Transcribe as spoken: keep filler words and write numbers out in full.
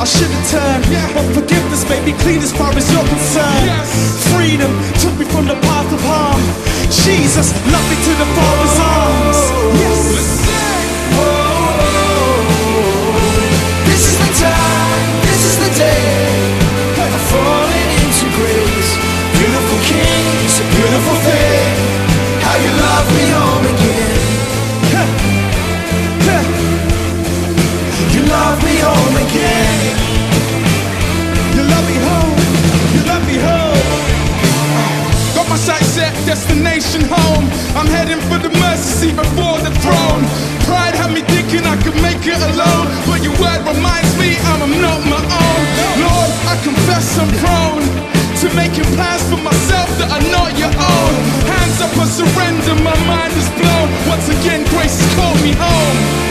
I should have turned, but forgiveness made me clean as far as you're concerned. Freedom took me from the path of harm. Jesus loved me to the Father's arms. Yes. This is the time, this is the day. I'm falling into grace. Beautiful King, it's a beautiful thing. How you love me home again. You love me home again. You love me home, you love me home. Got my sights set, destination home. I'm heading for the mercy seat before the throne. Pride had me thinking I could make it alone, but your word reminds me I'm not my own. Lord, I confess I'm prone to making plans for myself that are not your own. Hands up, I surrender, my mind is blown. Once again, grace has called me home.